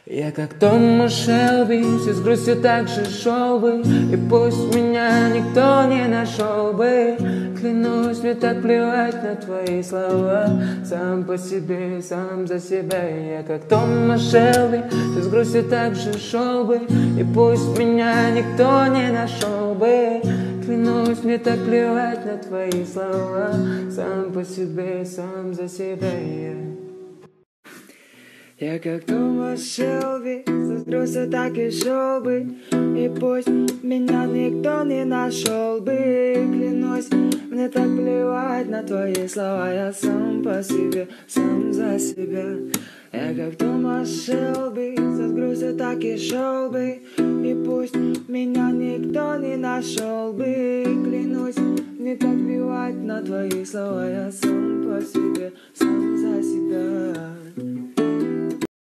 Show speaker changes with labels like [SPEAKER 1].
[SPEAKER 1] Я как Томас Шелби, все с грустью так же шел бы, и пусть меня никто не нашел бы. Клянусь, мне так плевать на твои слова, сам по себе, сам за себя. Я как Томас Шелби, все с грустью так же шел бы, и пусть меня никто не нашел бы. Клянусь, мне так плевать на твои слова, сам по себе, сам за себя. Я как Томас Шелби, с грустью так и шел бы, и пусть меня никто не нашел бы. Клянусь, мне так плевать на твои слова, я сам по себе, сам за себя. Я как Томас Шелби, с грустью так и шел бы, и пусть меня никто не нашел бы. Клянусь, мне так плевать на твои слова, я сам по себе, сам за себя.